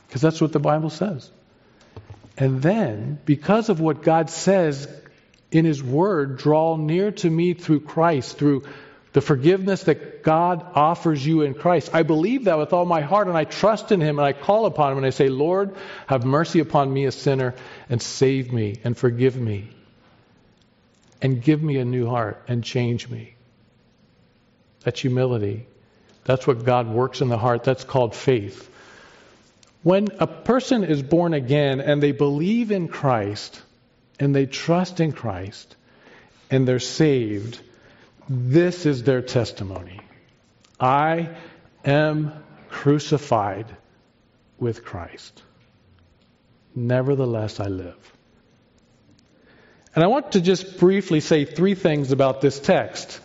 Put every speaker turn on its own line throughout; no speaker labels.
Because that's what the Bible says. And then, because of what God says in His Word, draw near to me through Christ, through the forgiveness that God offers you in Christ. I believe that with all my heart, and I trust in Him, and I call upon Him, and I say, Lord, have mercy upon me, a sinner, and save me, and forgive me, and give me a new heart, and change me. That's humility. That's what God works in the heart. That's called faith. When a person is born again and they believe in Christ and they trust in Christ and they're saved, this is their testimony. I am crucified with Christ. Nevertheless, I live. And I want to just briefly say 3 things about this text.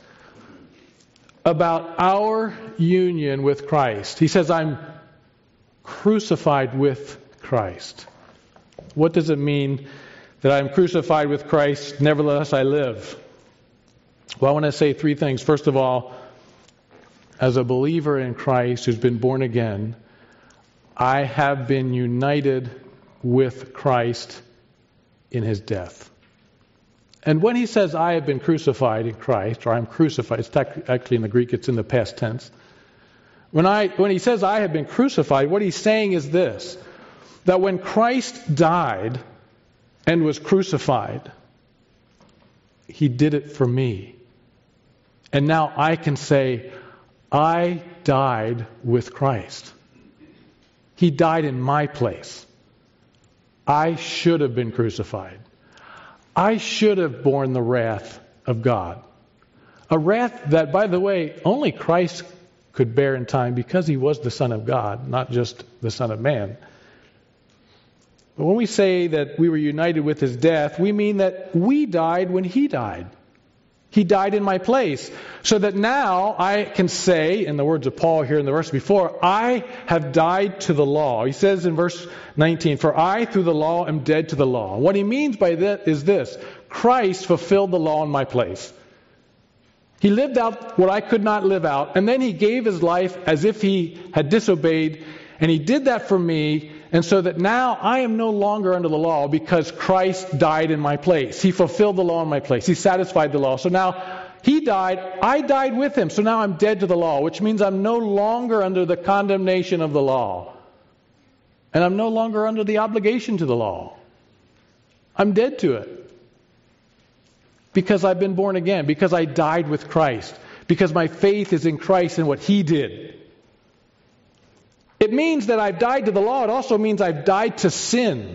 About our union with Christ. He says, I'm crucified with Christ. What does it mean that I'm crucified with Christ, nevertheless I live? Well, I want to say 3 things. First of all, as a believer in Christ who's been born again, I have been united with Christ in His death. And when he says, I have been crucified in Christ, or I'm crucified, it's actually in the Greek, it's in the past tense. When he says, I have been crucified, what he's saying is this, that when Christ died and was crucified, He did it for me. And now I can say, I died with Christ. He died in my place. I should have been crucified. I should have borne the wrath of God. A wrath that, by the way, only Christ could bear in time because He was the Son of God, not just the Son of Man. But when we say that we were united with His death, we mean that we died when He died. He died in my place. So that now I can say, in the words of Paul here in the verse before, I have died to the law. He says in verse 19, for I through the law am dead to the law. What he means by that is this, Christ fulfilled the law in my place. He lived out what I could not live out, and then He gave His life as if He had disobeyed, and He did that for me, and so that now I am no longer under the law because Christ died in my place. He fulfilled the law in my place. He satisfied the law. So now He died, I died with Him, so now I'm dead to the law, which means I'm no longer under the condemnation of the law. And I'm no longer under the obligation to the law. I'm dead to it. Because I've been born again, because I died with Christ, because my faith is in Christ and what He did. It means that I've died to the law. It also means I've died to sin.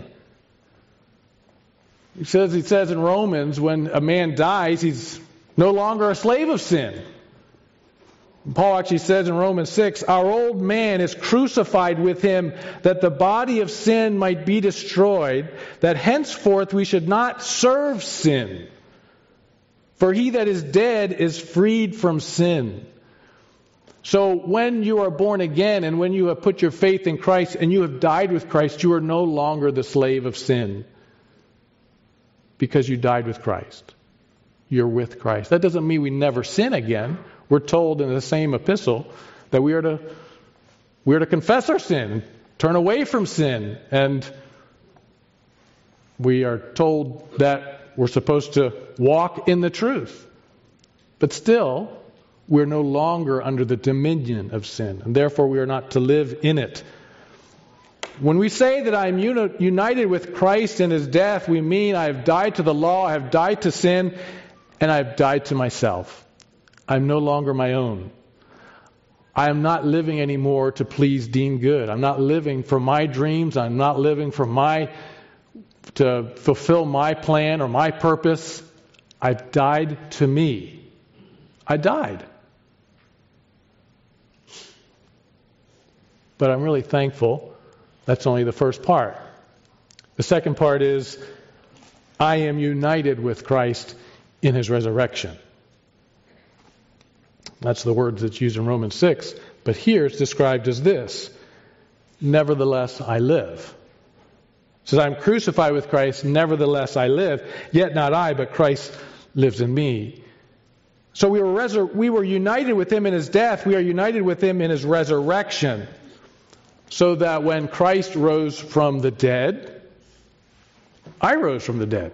He says in Romans, when a man dies, he's no longer a slave of sin. Paul actually says in Romans 6, our old man is crucified with Him, that the body of sin might be destroyed, that henceforth we should not serve sin. For he that is dead is freed from sin. So when you are born again and when you have put your faith in Christ and you have died with Christ, you are no longer the slave of sin. Because you died with Christ. You're with Christ. That doesn't mean we never sin again. We're told in the same epistle that we are to confess our sin, turn away from sin, and we are told that we're supposed to walk in the truth. But still, we're no longer under the dominion of sin, and therefore we are not to live in it. When we say that I'm united with Christ in His death, we mean I have died to the law, I have died to sin, and I have died to myself. I'm no longer my own. I am not living anymore to please Dean Good. I'm not living for my dreams. I'm not living to fulfill my plan or my purpose. I've died to me. I died. But I'm really thankful. That's only the first part. The second part is, I am united with Christ in His resurrection. That's the word that's used in Romans 6. But here it's described as this. Nevertheless, I live. It says, I'm crucified with Christ, nevertheless I live. Yet not I, but Christ lives in me. So we were united with Him in His death. We are united with Him in His resurrection. so that when Christ rose from the dead, I rose from the dead.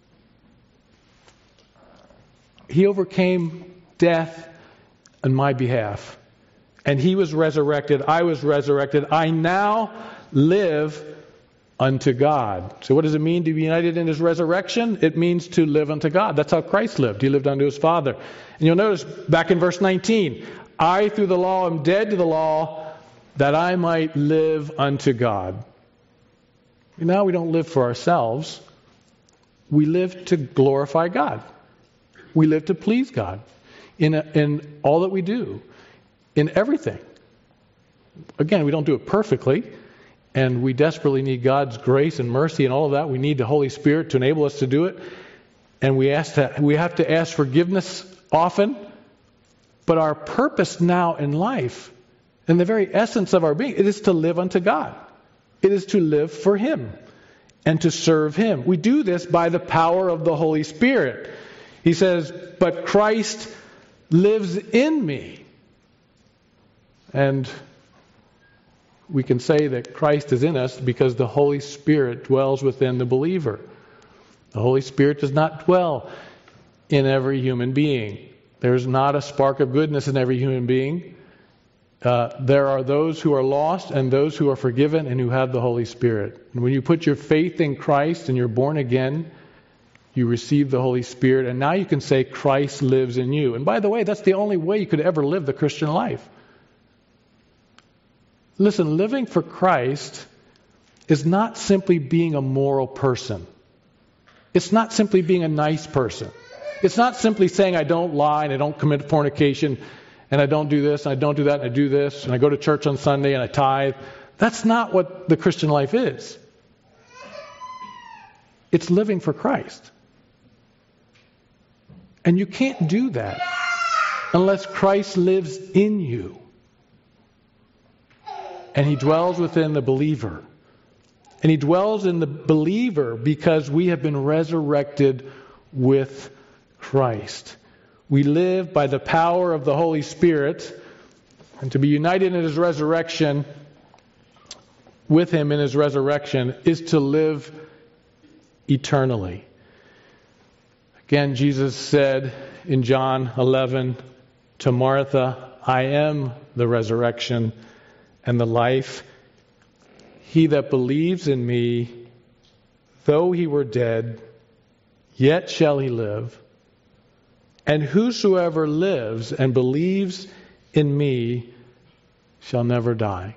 He overcame death on my behalf. And He was resurrected. I was resurrected. I now live unto God. So what does it mean to be united in His resurrection? It means to live unto God. That's how Christ lived. He lived unto His Father. And you'll notice back in verse 19, I through the law am dead to the law that I might live unto God. Now we don't live for ourselves. We live to glorify God. We live to please God in all that we do, in everything. Again, we don't do it perfectly, and we desperately need God's grace and mercy and all of that. We need the Holy Spirit to enable us to do it, and we have to ask forgiveness often. But our purpose now in life, and the very essence of our being, it is to live unto God. It is to live for Him and to serve Him. We do this by the power of the Holy Spirit. He says, but Christ lives in me. And we can say that Christ is in us because the Holy Spirit dwells within the believer. The Holy Spirit does not dwell in every human being. There's not a spark of goodness in every human being. There are those who are lost and those who are forgiven and who have the Holy Spirit. And when you put your faith in Christ and you're born again, you receive the Holy Spirit, and now you can say Christ lives in you. And by the way, that's the only way you could ever live the Christian life. Listen, living for Christ is not simply being a moral person. It's not simply being a nice person. It's not simply saying I don't lie and I don't commit fornication and I don't do this and I don't do that and I do this and I go to church on Sunday and I tithe. That's not what the Christian life is. It's living for Christ. And you can't do that unless Christ lives in you. And He dwells within the believer. And He dwells in the believer because we have been resurrected with Christ. We live by the power of the Holy Spirit. And to be united in His resurrection, with Him in His resurrection, is to live eternally. Again, Jesus said in John 11 to Martha, I am the resurrection and the life. He that believes in me, though he were dead, yet shall he live. And whosoever lives and believes in me shall never die.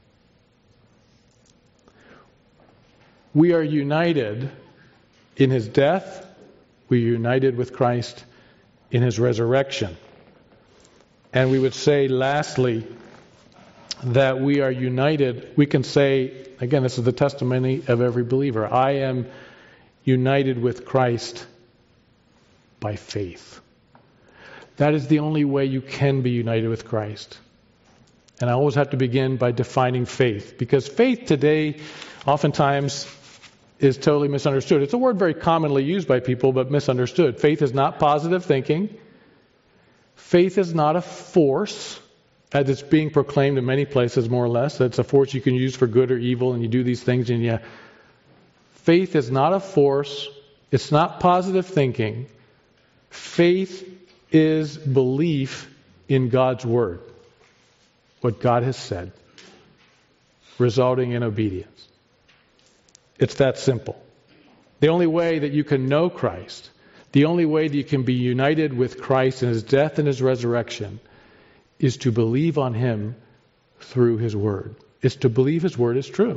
We are united in His death. We are united with Christ in His resurrection. And we would say, lastly, that we are united. We can say, again, this is the testimony of every believer. I am united with Christ by faith. That is the only way you can be united with Christ. And I always have to begin by defining faith, because faith today oftentimes is totally misunderstood. It's a word very commonly used by people, but misunderstood. Faith is not positive thinking. Faith is not a force, as it's being proclaimed in many places, more or less. It's a force you can use for good or evil, and you do these things, and faith is not a force. It's not positive thinking. Faith is belief in God's Word, what God has said, resulting in obedience. It's that simple. The only way that you can know Christ, the only way that you can be united with Christ in His death and His resurrection, is to believe on Him through His Word. It's to believe His Word is true.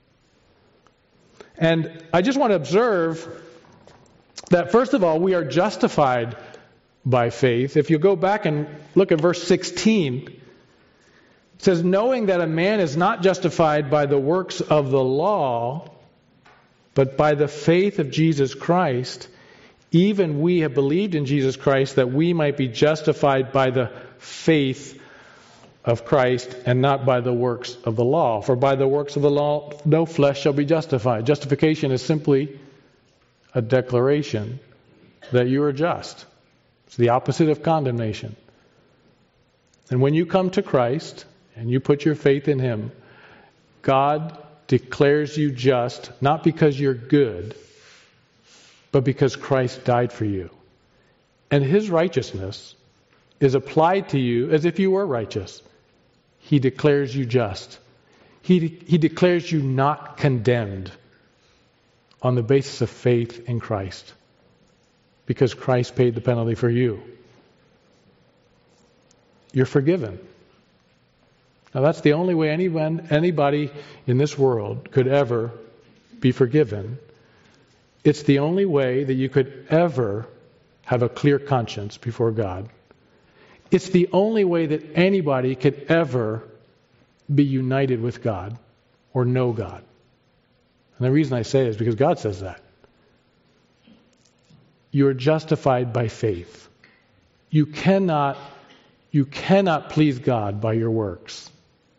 And I just want to observe that, first of all, we are justified by faith. If you go back and look at verse 16, it says, knowing that a man is not justified by the works of the law, but by the faith of Jesus Christ, even we have believed in Jesus Christ that we might be justified by the faith of Christ and not by the works of the law. For by the works of the law, no flesh shall be justified. Justification is simply a declaration that you are just. It's the opposite of condemnation. And when you come to Christ and you put your faith in Him, God declares you just, not because you're good, but because Christ died for you. And His righteousness is applied to you as if you were righteous. He declares you just. He declares you not condemned on the basis of faith in Christ, because Christ paid the penalty for you. You're forgiven. Now that's the only way anybody in this world could ever be forgiven. It's the only way that you could ever have a clear conscience before God. It's the only way that anybody could ever be united with God or know God. And the reason I say it is because God says that. You are justified by faith. You cannot please God by your works.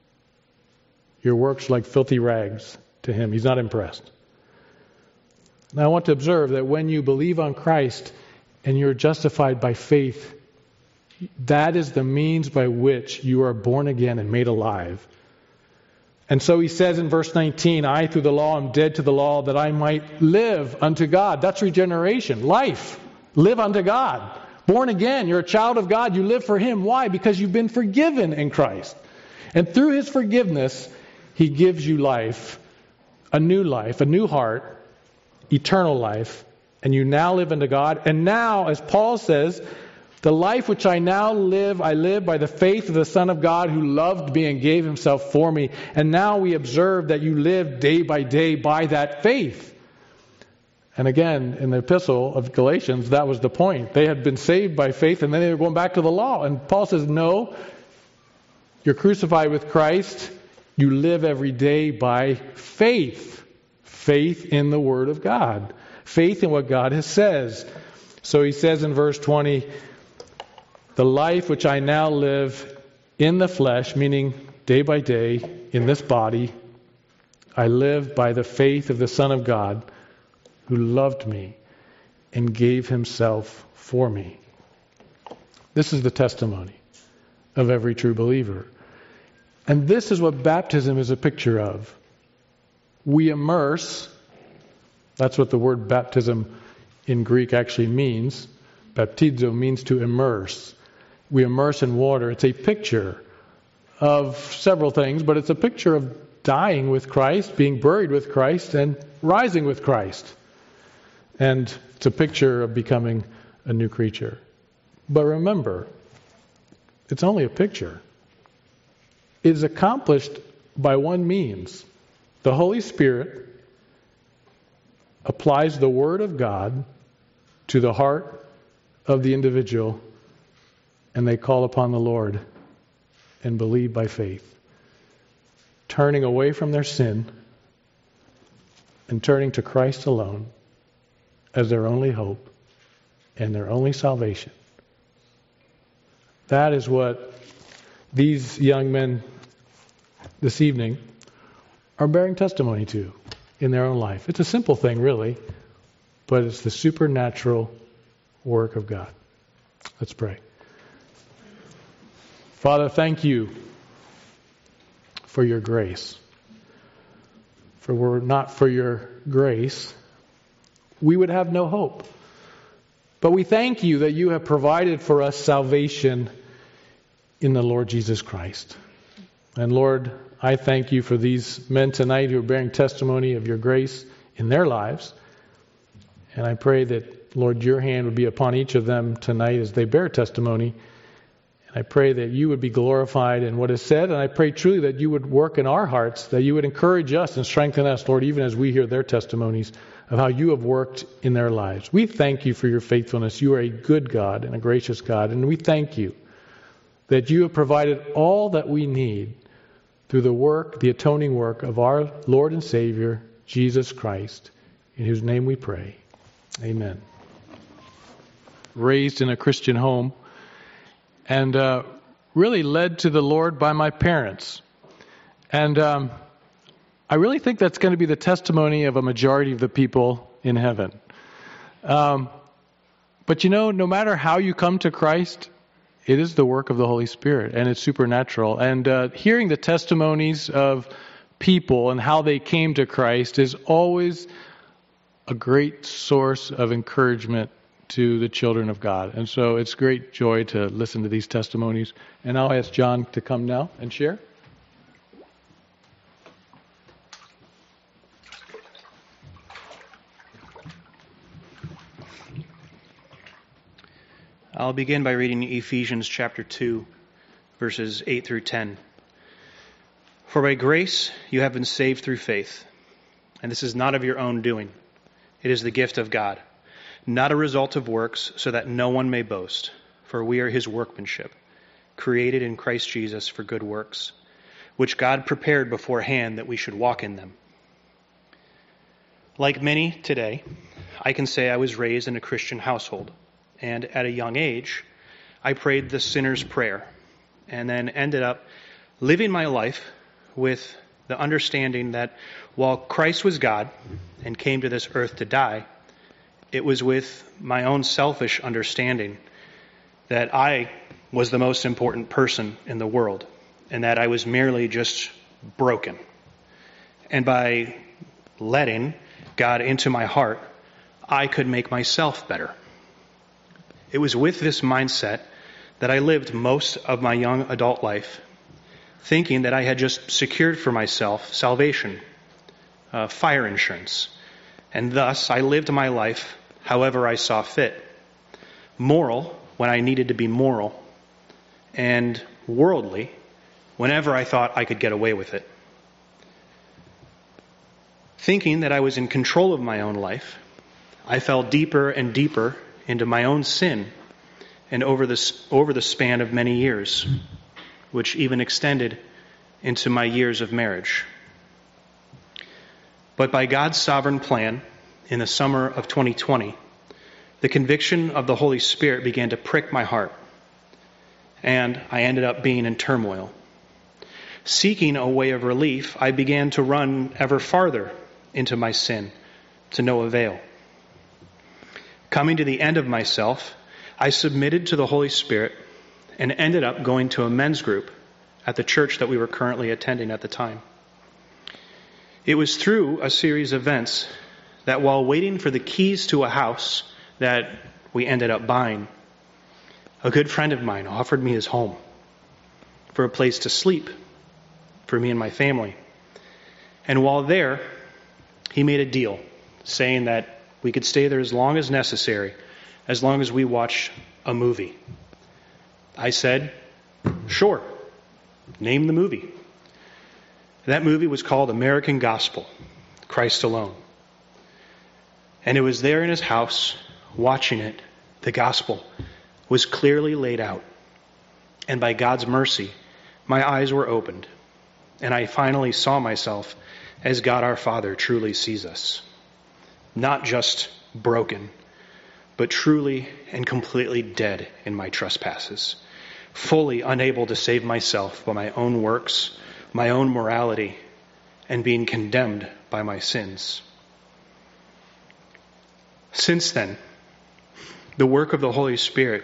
Your works are like filthy rags to Him. He's not impressed. Now I want to observe that when you believe on Christ and you're justified by faith, that is the means by which you are born again and made alive. And so he says in verse 19, I through the law am dead to the law that I might live unto God. That's regeneration, life. Live unto God. Born again, you're a child of God, you live for Him. Why? Because you've been forgiven in Christ. And through His forgiveness, He gives you life, a new heart, eternal life, and you now live unto God. And now, as Paul says, the life which I now live, I live by the faith of the Son of God who loved me and gave Himself for me. And now we observe that you live day by day by that faith. And again, in the epistle of Galatians, that was the point. They had been saved by faith and then they were going back to the law. And Paul says, no, you're crucified with Christ. You live every day by faith. Faith in the Word of God. Faith in what God has says. So he says in verse 20, the life which I now live in the flesh, meaning day by day in this body, I live by the faith of the Son of God who loved me and gave Himself for me. This is the testimony of every true believer. And this is what baptism is a picture of. We immerse, that's what the word baptism in Greek actually means. Baptizo means to immerse. We immerse in water. It's a picture of several things, but it's a picture of dying with Christ, being buried with Christ, and rising with Christ. And it's a picture of becoming a new creature. But remember, it's only a picture. It is accomplished by one means. The Holy Spirit applies the Word of God to the heart of the individual, and they call upon the Lord and believe by faith, turning away from their sin and turning to Christ alone as their only hope and their only salvation. That is what these young men this evening are bearing testimony to in their own life. It's a simple thing, really, but it's the supernatural work of God. Let's pray. Father, thank You for Your grace. For were it not for Your grace, we would have no hope. But we thank You that You have provided for us salvation in the Lord Jesus Christ. And Lord, I thank You for these men tonight who are bearing testimony of Your grace in their lives. And I pray that, Lord, Your hand would be upon each of them tonight as they bear testimony. And I pray that You would be glorified in what is said. And I pray truly that You would work in our hearts, that You would encourage us and strengthen us, Lord, even as we hear their testimonies of how You have worked in their lives. We thank You for Your faithfulness. You are a good God and a gracious God. And we thank You that You have provided all that we need through the work, the atoning work of our Lord and Savior, Jesus Christ, in whose name we pray. Amen. Raised in a Christian home and really led to the Lord by my parents. And I really think that's going to be the testimony of a majority of the people in heaven. But you know, no matter how you come to Christ, it is the work of the Holy Spirit, and it's supernatural. And hearing the testimonies of people and how they came to Christ is always a great source of encouragement to the children of God. And so it's great joy to listen to these testimonies. And I'll ask John to come now and share.
I'll begin by reading Ephesians chapter 2, verses 8 through 10. For by grace you have been saved through faith, and this is not of your own doing. It is the gift of God, not a result of works, so that no one may boast. For we are his workmanship, created in Christ Jesus for good works, which God prepared beforehand that we should walk in them. Like many today, I can say I was raised in a Christian household, and at a young age, I prayed the sinner's prayer, and then ended up living my life with the understanding that while Christ was God and came to this earth to die, it was with my own selfish understanding that I was the most important person in the world, and that I was merely just broken. And by letting God into my heart, I could make myself better. It was with this mindset that I lived most of my young adult life, thinking that I had just secured for myself salvation, fire insurance, and thus I lived my life however I saw fit. Moral when I needed to be moral, and worldly whenever I thought I could get away with it. Thinking that I was in control of my own life, I fell deeper and deeper into my own sin, and over the span of many years, which even extended into my years of marriage. But by God's sovereign plan, in the summer of 2020, the conviction of the Holy Spirit began to prick my heart, and I ended up being in turmoil. Seeking a way of relief, I began to run ever farther into my sin, to no avail. Coming to the end of myself, I submitted to the Holy Spirit and ended up going to a men's group at the church that we were currently attending at the time. It was through a series of events that while waiting for the keys to a house that we ended up buying, a good friend of mine offered me his home for a place to sleep for me and my family. And while there, he made a deal saying that we could stay there as long as necessary, as long as we watched a movie. I said, sure, name the movie. That movie was called American Gospel, Christ Alone. And it was there in his house, watching it, the gospel was clearly laid out. And by God's mercy, my eyes were opened, and I finally saw myself as God our Father truly sees us. Not just broken, but truly and completely dead in my trespasses, fully unable to save myself by my own works, my own morality, and being condemned by my sins. Since then, through the work of the Holy Spirit,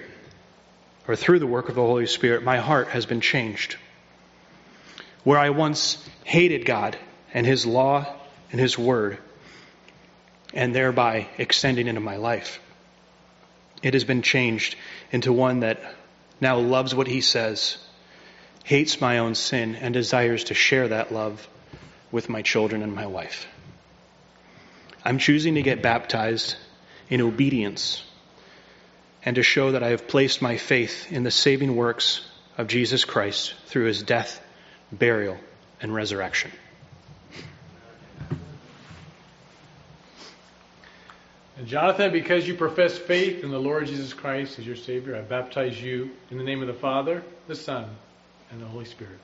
my heart has been changed. Where I once hated God and His law and His word, and thereby extending into my life, it has been changed into one that now loves what He says, hates my own sin, and desires to share that love with my children and my wife. I'm choosing to get baptized in obedience and to show that I have placed my faith in the saving works of Jesus Christ through His death, burial, and resurrection.
And Jonathan, because you profess faith in the Lord Jesus Christ as your Savior, I baptize you in the name of the Father, the Son, and the Holy Spirit.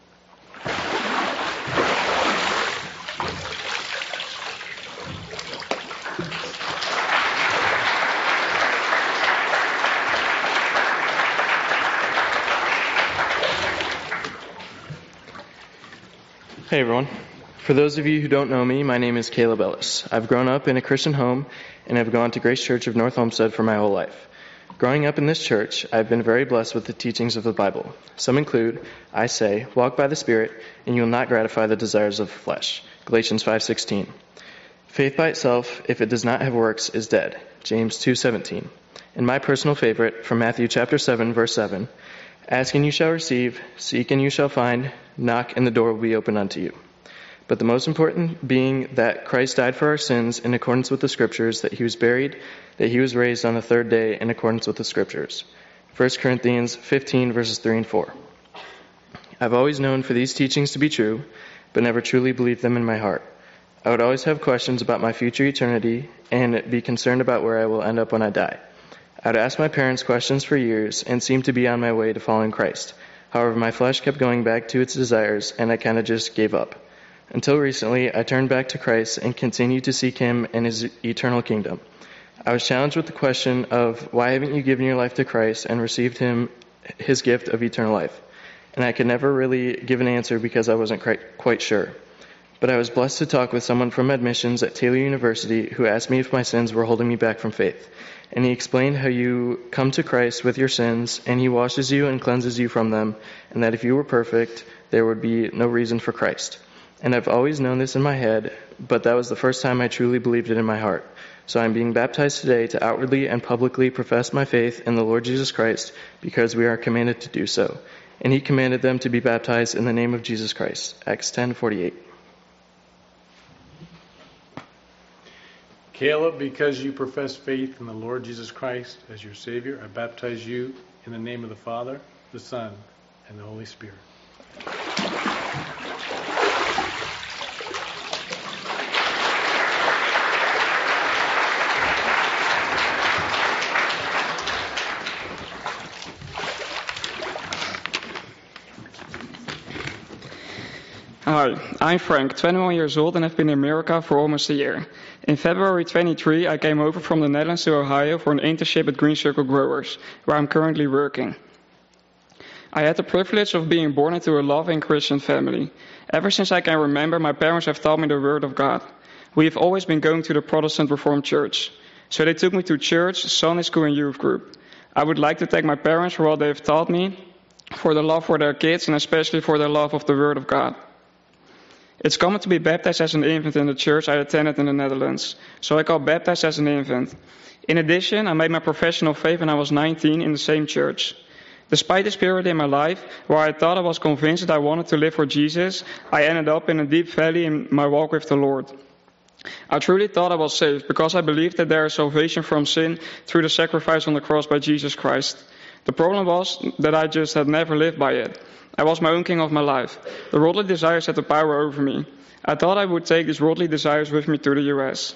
Hey everyone. For those of you who don't know me, my name is Caleb Ellis. I've grown up in a Christian home and have gone to Grace Church of North Homestead for my whole life. Growing up in this church, I've been very blessed with the teachings of the Bible. Some include, I say, walk by the Spirit, and you will not gratify the desires of the flesh. Galatians 5:16. Faith by itself, if it does not have works, is dead. James 2:17. And my personal favorite, from Matthew chapter 7, verse 7, ask and you shall receive, seek and you shall find, knock and the door will be opened unto you. But the most important being that Christ died for our sins in accordance with the Scriptures, that he was buried, that he was raised on the third day in accordance with the Scriptures. 1 Corinthians 15, verses 3 and 4. I've always known for these teachings to be true, but never truly believed them in my heart. I would always have questions about my future eternity and be concerned about where I will end up when I die. I would ask my parents questions for years and seemed to be on my way to following Christ. However, my flesh kept going back to its desires, and I kind of just gave up. Until recently, I turned back to Christ and continued to seek him and his eternal kingdom. I was challenged with the question of, why haven't you given your life to Christ and received his gift of eternal life? And I could never really give an answer because I wasn't quite sure. But I was blessed to talk with someone from admissions at Taylor University who asked me if my sins were holding me back from faith. And he explained how you come to Christ with your sins, and he washes you and cleanses you from them, and that if you were perfect, there would be no reason for Christ. And I've always known this in my head, but that was the first time I truly believed it in my heart. So I'm being baptized today to outwardly and publicly profess my faith in the Lord Jesus Christ, because we are commanded to do so. And he commanded them to be baptized in the name of Jesus Christ. Acts 10:48.
Caleb, because you profess faith in the Lord Jesus Christ as your Savior, I baptize you in the name of the Father, the Son, and the Holy Spirit.
Hi, I'm Frank, 21 years old, and have been in America for almost a year. In February 23, I came over from the Netherlands to Ohio for an internship at Green Circle Growers, where I'm currently working. I had the privilege of being born into a loving Christian family. Ever since I can remember, my parents have taught me the Word of God. We have always been going to the Protestant Reformed Church. So they took me to church, Sunday school, and youth group. I would like to thank my parents for what they have taught me, for their love for their kids, and especially for their love of the Word of God. It's common to be baptized as an infant in the church I attended in the Netherlands, so I got baptized as an infant. In addition, I made my profession of faith when I was 19 in the same church. Despite this period in my life where I thought I was convinced that I wanted to live for Jesus, I ended up in a deep valley in my walk with the Lord. I truly thought I was saved because I believed that there is salvation from sin through the sacrifice on the cross by Jesus Christ. The problem was that I just had never lived by it. I was my own king of my life. The worldly desires had the power over me. I thought I would take these worldly desires with me to the US.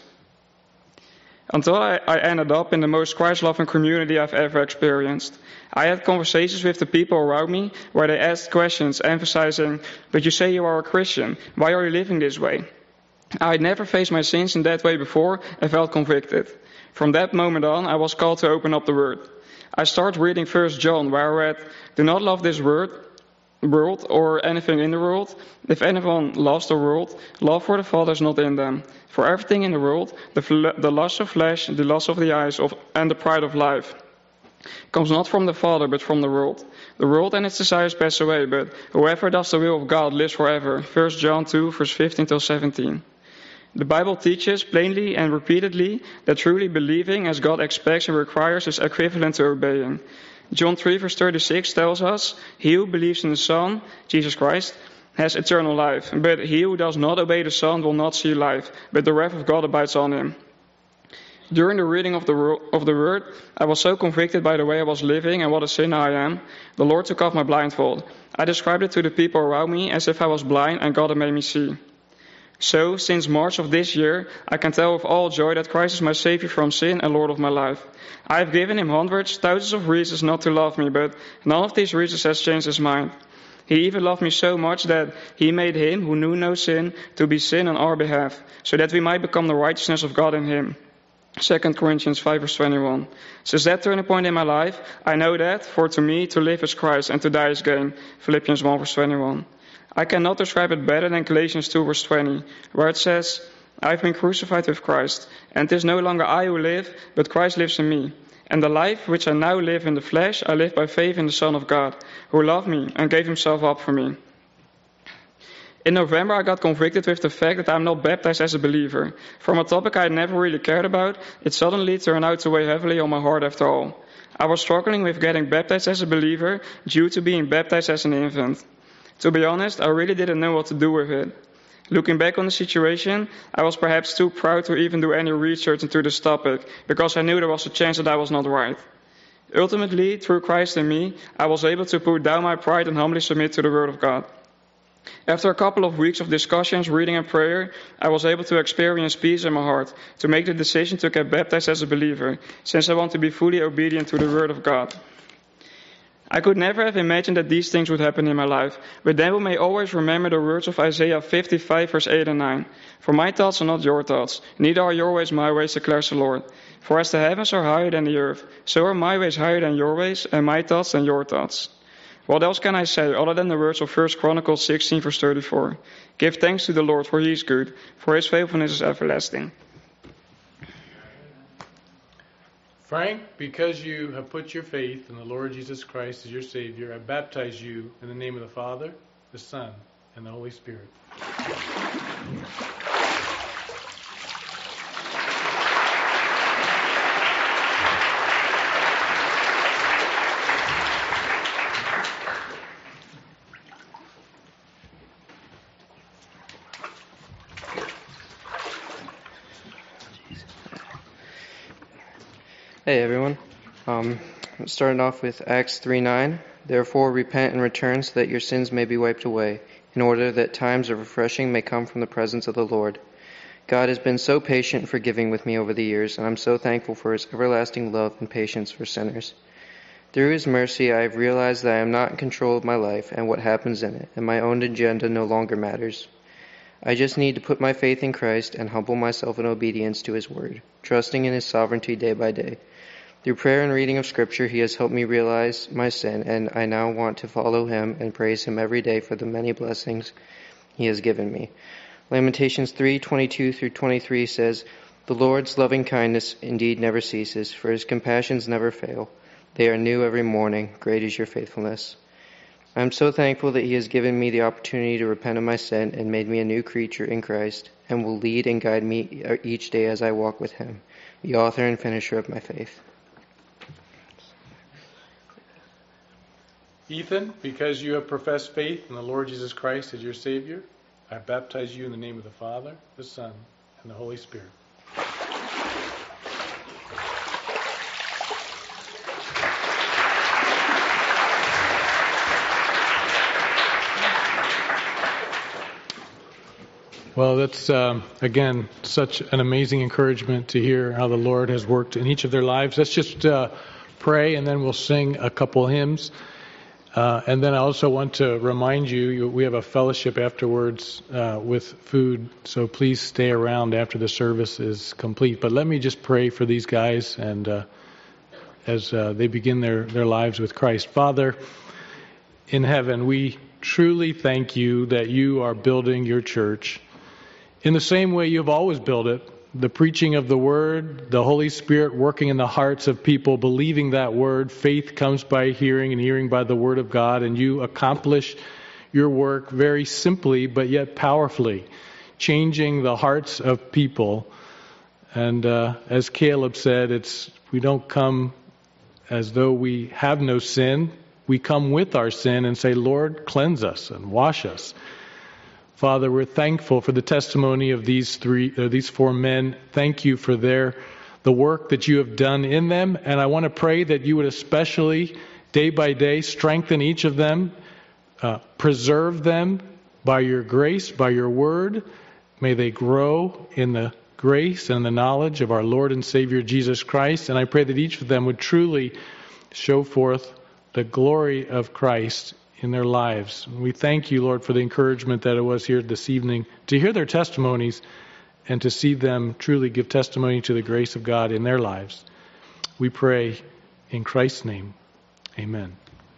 Until I ended up in the most Christ-loving community I've ever experienced. I had conversations with the people around me where they asked questions emphasizing, "But you say you are a Christian. Why are you living this way?" I had never faced my sins in that way before and felt convicted. From that moment on, I was called to open up the Word. I started reading 1 John, where I read, "Do not love this world or anything in the world. If anyone loves the world, love for the Father is not in them. For everything in the world, the lust of flesh, the lust of the eyes, and the pride of life, comes not from the Father, but from the world. The world and its desires pass away, but whoever does the will of God lives forever." 1 John 2, verse 15 till 17. The Bible teaches plainly and repeatedly that truly believing as God expects and requires is equivalent to obeying. John 3 verse 36 tells us, "He who believes in the Son, Jesus Christ, has eternal life. But he who does not obey the Son will not see life, but the wrath of God abides on him." During the reading of the Word, I was so convicted by the way I was living and what a sinner I am, the Lord took off my blindfold. I described it to the people around me as if I was blind and God had made me see. So, since March of this year, I can tell with all joy that Christ is my Savior from sin and Lord of my life. I have given him hundreds, thousands of reasons not to love me, but none of these reasons has changed his mind. He even loved me so much that he made him, who knew no sin, to be sin on our behalf, so that we might become the righteousness of God in him. 2 Corinthians 5 verse 21. Since that turning point in my life, I know that, for to me, to live is Christ and to die is gain. Philippians 1 verse 21. I cannot describe it better than Galatians 2 verse 20, where it says, "I've been crucified with Christ, and it is no longer I who live, but Christ lives in me. And the life which I now live in the flesh, I live by faith in the Son of God, who loved me and gave himself up for me. In November, I got convicted with the fact that I'm not baptized as a believer. From a topic I had never really cared about, it suddenly turned out to weigh heavily on my heart after all. I was struggling with getting baptized as a believer due to being baptized as an infant. To be honest, I really didn't know what to do with it. Looking back on the situation, I was perhaps too proud to even do any research into this topic, because I knew there was a chance that I was not right. Ultimately, through Christ in me, I was able to put down my pride and humbly submit to the Word of God. After a couple of weeks of discussions, reading and prayer, I was able to experience peace in my heart, to make the decision to get baptized as a believer, since I want to be fully obedient to the Word of God. I could never have imagined that these things would happen in my life, but then we may always remember the words of Isaiah 55, verse 8 and 9. For my thoughts are not your thoughts, neither are your ways my ways, declares the Lord. For as the heavens are higher than the earth, so are my ways higher than your ways, and my thoughts than your thoughts. What else can I say other than the words of 1 Chronicles 16, verse 34? Give thanks to the Lord, for he is good, for his faithfulness is everlasting.
Frank, because you have put your faith in the Lord Jesus Christ as your Savior, I baptize you in the name of the Father, the Son, and the Holy Spirit.
Hey everyone. Starting off with Acts 3:9. Therefore repent and return so that your sins may be wiped away, in order that times of refreshing may come from the presence of the Lord. God has been so patient and forgiving with me over the years, and I'm so thankful for his everlasting love and patience for sinners. Through his mercy, I have realized that I am not in control of my life and what happens in it, and my own agenda no longer matters. I just need to put my faith in Christ and humble myself in obedience to his word, trusting in his sovereignty day by day. Through prayer and reading of Scripture, he has helped me realize my sin, and I now want to follow him and praise him every day for the many blessings he has given me. Lamentations 3:22 through 23 says, The Lord's loving kindness indeed never ceases, for his compassions never fail. They are new every morning. Great is your faithfulness. I am so thankful that he has given me the opportunity to repent of my sin and made me a new creature in Christ, and will lead and guide me each day as I walk with him, the author and finisher of my faith.
Ethan, because you have professed faith in the Lord Jesus Christ as your Savior, I baptize you in the name of the Father, the Son, and the Holy Spirit. Well, that's, again, such an amazing encouragement to hear how the Lord has worked in each of their lives. Let's just pray, and then we'll sing a couple hymns. And then I also want to remind you, we have a fellowship afterwards with food, so please stay around after the service is complete. But let me just pray for these guys and as they begin their lives with Christ. Father, in heaven, we truly thank you that you are building your church in the same way you've always built it. The preaching of the Word, the Holy Spirit working in the hearts of people, believing that Word. Faith comes by hearing, and hearing by the Word of God. And you accomplish your work very simply, but yet powerfully, changing the hearts of people. And as Caleb said, we don't come as though we have no sin. We come with our sin and say, Lord, cleanse us and wash us. Father, we're thankful for the testimony of these four men. Thank you for the work that you have done in them. And I want to pray that you would especially, day by day, strengthen each of them, preserve them by your grace, by your word. May they grow in the grace and the knowledge of our Lord and Savior Jesus Christ. And I pray that each of them would truly show forth the glory of Christ in their lives. We thank you, Lord, for the encouragement that it was here this evening to hear their testimonies and to see them truly give testimony to the grace of God in their lives. We pray in Christ's name. Amen.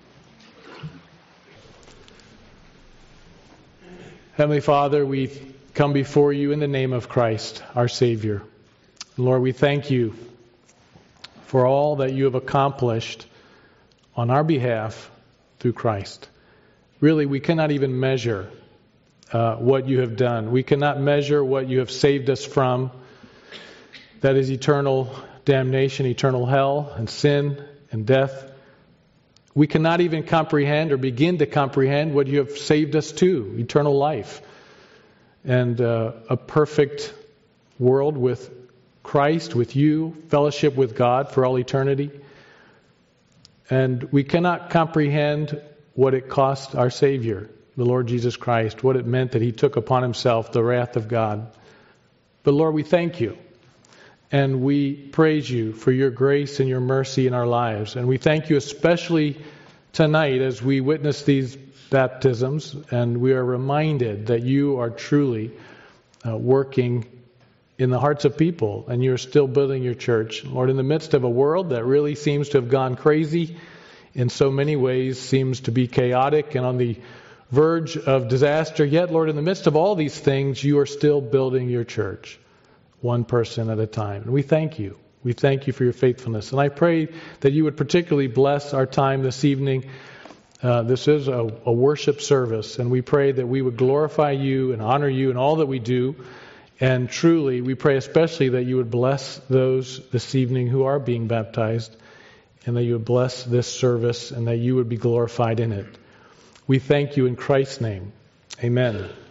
Heavenly Father, we come before you in the name of Christ, our Savior. Lord, we thank you for all that you have accomplished on our behalf through Christ. Really, we cannot even measure what you have done. We cannot measure what you have saved us from. That is eternal damnation, eternal hell, and sin and death. We cannot even comprehend or begin to comprehend what you have saved us to, eternal life. And a perfect world with Christ, with you, fellowship with God for all eternity. And we cannot comprehend what it cost our Savior, the Lord Jesus Christ, what it meant that He took upon Himself the wrath of God. But Lord, we thank you. And we praise you for your grace and your mercy in our lives. And we thank you especially tonight as we witness these baptisms and we are reminded that you are truly working in the hearts of people and you're still building your church. Lord, in the midst of a world that really seems to have gone crazy in so many ways, seems to be chaotic and on the verge of disaster, yet, Lord, in the midst of all these things, you are still building your church, one person at a time. And we thank you. We thank you for your faithfulness. And I pray that you would particularly bless our time this evening. This is a worship service, and we pray that we would glorify you and honor you in all that we do. And truly, we pray especially that you would bless those this evening who are being baptized, and that you would bless this service, and that you would be glorified in it. We thank you in Christ's name. Amen.